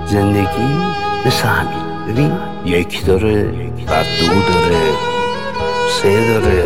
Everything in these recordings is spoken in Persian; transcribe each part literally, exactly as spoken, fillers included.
زندگی مثل همین. ببین یک داره، بعد دو داره، سه داره،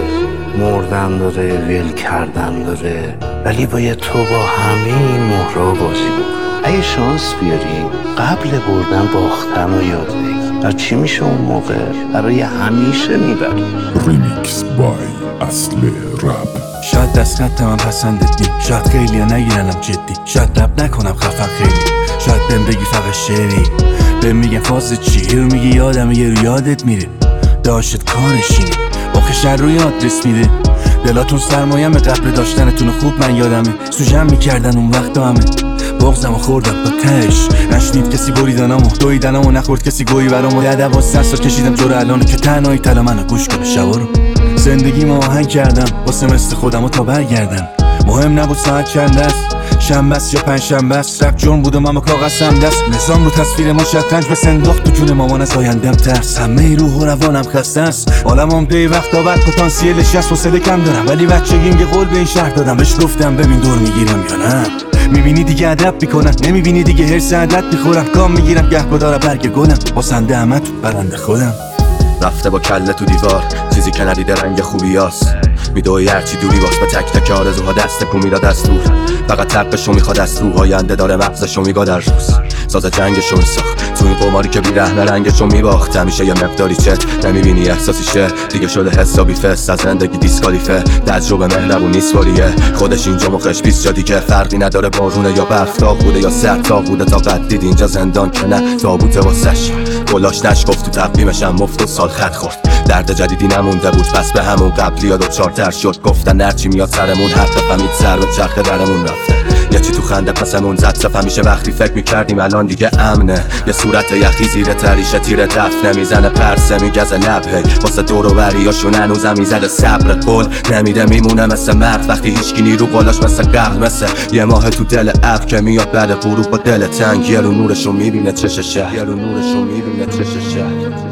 مردن داره، ول کردن داره، ولی باید تو با همه این مهرها بازی بکنی. اگه شانس بیاری قبل بردن باختن رو یاد بگی. و چی میشه اون موقع؟ برای همیشه میبری. ریمیکس بای اصل رپ. شاید دست خط من پسندت نی، شاید خیلی ها نگیرنم جدی، شاید رپ نکنم خفن خیلی، شاید بهم بگی فقط شعری، بهم میگن فاز چی، یه رو میگی یادم یه رو یادت میره، داشت کارشینی آخه شر روی آدرس میده. دلاتون سرمایم قبل داشتنتون خوب من یادمه، سوژم میکردن اون وقت همه بغزم و خوردم با تش، نشنید کسی بریدنامو دویدنامو، نخورد کسی گویی برامو. ده دوازده سال کشیدم جلو الانو که تنهایی تلا منو گوش کنه شبا رو. زندگی ما آهنگ کردم واسه مثل خودمو تا برگردم، مهم نبود ساعت چند است، شنبه است یا پنج شنبه است، رپ جون بود و من با کاغذم دست، نظام رو تصویر ما شطرنج بس انداخت تو جون مامان، از آیندم ترس، همه روح و روانم خسته است، عالمم دی وقتا بعد پتانسیلش هست، حوصله کم دارم ولی بچگیم یه قول به این شهر دادم، بهش گفتم ببین دور میگیرم یا نه، میبینی دیگه ادب میکنم، نمیبینی دیگه هرس عدد میخورم، کام میگیرم گهگدار برگ گلم، باسنده همه تو برنده خودم. رفته با کله تو دیوار، چیزی که ندیده رنگ خوبیاست، میدوی هرچی دوری باز به تک تک آرزوها دست کو میداد دستور، فقط تقشو میخواد از تو آینده داره مغزشو میگا در روز، ساز جنگشو میساخت تو این قماری که بی رحمه رنگشو میباخت، همیشه یه مقداری چت نمیبینی احساسیشه، دیگه شده حسابی فست از زندگی دیسکالیفه، تجربه مهربون نیست والیه، خودش اینجا مخش بیست جا دیگه فرقی نداره بارونه یا برف، تاق بوده یا سرد تاق بوده، تا قد دید اینجا زندان که نه تابوته واسش، کلاش نشکفت تو تقویمش هم مفت و سال خط خورد، درد جدیدی نمونده بود پس به همون قبلی یا دو چارتر شد، گفتن هرچی میاد سرمون هر دفعه فهمید سر به چرخ درمون رفته، یه چی تو خنده پسمون زد صف، همیشه وقتی فکر میکردیم الان دیگه امنه، یه صورت یخی زیر تریشه تیر دف نمیزنه، پرسه میگزه لب هی واسه دور و بریاشون هنوزم میزده، صبر قول نمیده میمونه مثل مرد وقتی هیچکی نیرو بالاش مثل قبل، مثل یه ماه تو دل ابر که میاد بعد غروب با دل تنگ، یه رو نورشو میبینه چششه، یه رو نورشو میبینه چششه،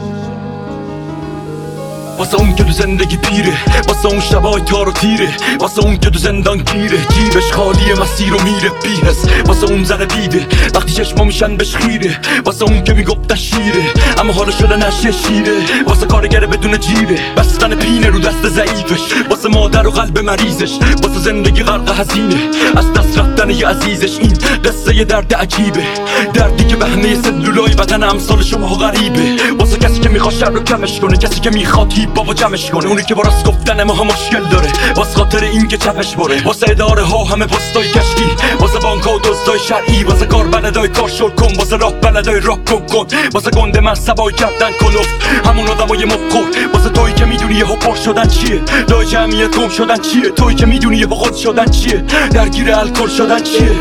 واسه اون که تو زندگی پیره، واسه اون شبای تار و تیره، واسه اون که تو زندان گیره، جیبش خالیه مسیر و میره بیهس، واسه اون زره بیده وقتی چشما میشن بهش خیره، واسه اون که میگفت شیره اما حالا شده نشه شیره، واسه کارگره بدون جیره بستن پینه رو دست ضعیفش، واسه مادر و قلب مریضش، واسه زندگی غرق هزینه از دست رفتن یه عزیزش، این قصه یه درد عجیبه، دردی که به همه سلولای بدن امثال شما غریبه، واسه کسی که میخواد شر رو کمش کنه، کسی که میخواد بابا جمعش کنه، اونی که با راست گفتن ما هم مشکل داره، واسه خاطر این که چپش بره، واسه اداره ها همه پستای کشکی، واسه بانک ها و دزدای شرعی، واسه کار بلدای کار شل کن، واسه راه بلدای راه کن کن، واسه گنده من سبای کردن کلوف همون آدمای مبخور، واسه تویی که میدونی یه پر شدن چیه، دای جمعیت گم شدن چیه، تویی که میدونی یه خود شدن چیه، درگیر الکل شدن چیه،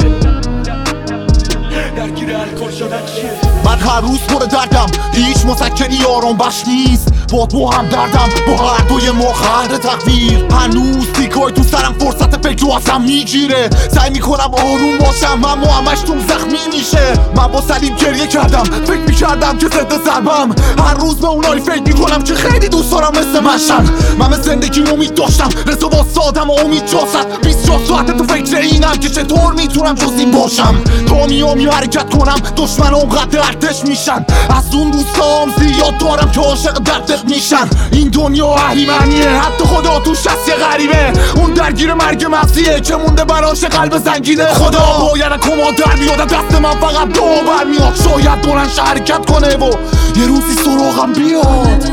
درگیر الکل شدن چیه. من هر روز پر دردم، هیچ مسکنی آرام بخش نیست، با تو هم دردم با هر دوی ما خهر تقدیر، هنوز تیکای تو سرم فرصت فکر رو ازم میگیره، سعی میکنم آروم باشم اما همش توم زخمی میشه، من با سلیم گریه کردم فکر میکردم که ضد ضربم، هر روز به اونایی فکر میکنم که خیلی دوست دارم مثل منشن، من به زندگی امید داشتم رضا با سادم و امید جاست، بیست و چهار ساعت تو فکر اینم که چطور میتونم جز این باشم، تا میام یه حرکت کنم دشمن اونقدر ارتش میشن، از اون دوستام زیاد دارم که عاشق دردت میشن، این دنیا اهریمنیه حتی خدا توش هست یه غریبه، اون درگیر مرگ مغزیه که مونده براش قلب زنگینه، خدا باید کما در بیاد دست من فقط دو برمیاد، شاید بلنش حرکت کنه و یه روزی سراغم بیاد.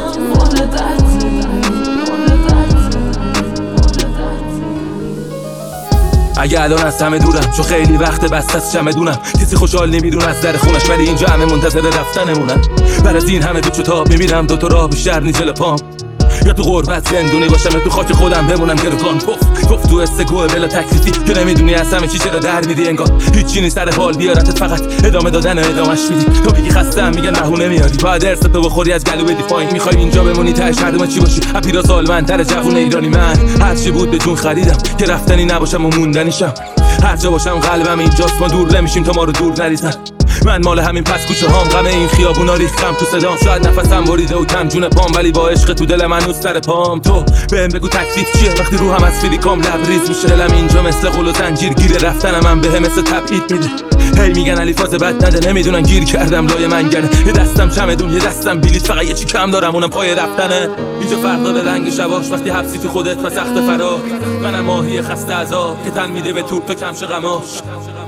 اگه الان از همه دورم چون خیلی وقت بست از چمدونم، کسی خوشحال نمیدون از در خونش ولی اینجا همه منتظر رفتنمونن، بعد از این همه پیچ و تاب میبینم دوتا راه بیشتر نیست جلو پام، یا تو غربت زندونی باشم یا تو خاک خودم بمونم گروگان، پف پف تو استگوه بلا تکلیفی که نمیدونی از همه چی چرا در میدی، انگار هیچی نیست سر حال بیارتت فقط ادامه دادن و ادامش میدی، تو بگی خستم میگن بهونه میاری، باید ارث تو بخوری از گلو بدی پایین، میخوای اینجا بمونی تهش هردوم چی باشی، اپیرا سالمندتر جوون ایرانی، من هرچی بود به جون خریدم که رفتنی نباشم و موندنیشم، هر جا باشم قلبم اینجاست، ما دور نمیشیم تا ما رو دور نریزن، من مال همین پس کوچه هام، غم این خیابونا ریختم تو صدام، شاید نفسم بریده و کم جون پام ولی با عشق تو دل من سر پام، تو بهم بگو تکلیف چیه وقتی روحم از فیلیکام لبریز میشه، دلم اینجا مثل قل و زنجیر گیره، رفتنم من بهم مثل تبعید میده، هی میگن علی فاز بد نده، نمیدونن گیر کردم لای منگنه. یه دستم چمدون، یه دستم بلیط، فقط یه چی کم دارم اونم پای رفتنه. اینجا فرق داره رنگ شواش، وقتی حبسی تو خودت و سخت فرار. منم ماهی خسته عذاب که تن میده به توپ و کمش غماش.